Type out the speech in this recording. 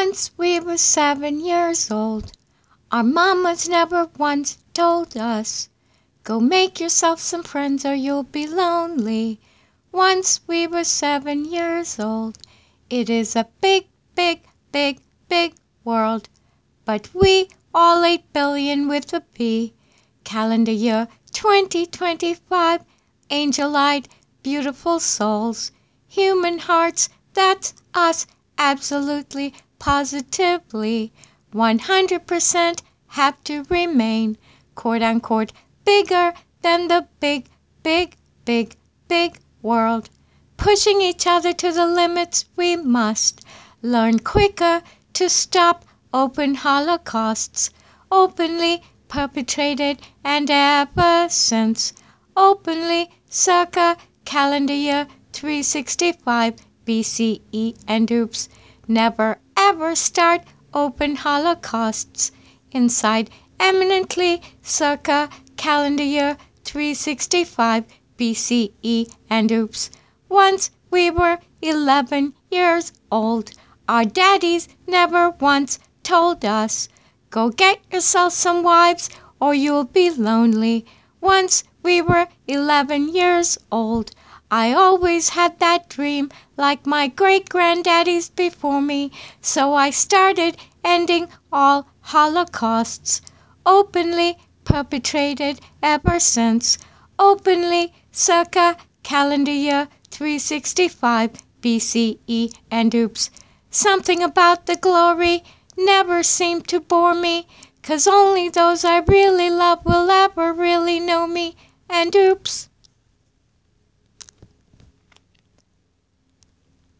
Once we were 7 years old. Our mamas never once told us, "Go make yourself some friends or you'll be lonely." Once we were 7 years old. It is a big, big, big, big world, but we all 8 billion with a B. Calendar year 2025. Angel-eyed, beautiful souls. Human hearts, that's us. Absolutely, positively. 100% have to remain, quote unquote, bigger than the big, big, big, big world. Pushing each other to the limits we must. Learn quicker to stop open holocausts, openly perpetrated and ever since. Openly circa calendar year 365 BCE and oops. Never ever start open holocausts inside eminently circa calendar year 365 BCE and oops. Once we were 11 years old. Our daddies never once told us, "Go get yourself some wives or you'll be lonely." Once we were 11 years old. I always had that dream like my great-granddaddies before me, so I started ending all holocausts, openly perpetrated ever since, openly circa calendar year 365 BCE and oops. Something about the glory never seemed to bore me, 'cause only those I really love will ever really know me, and oops.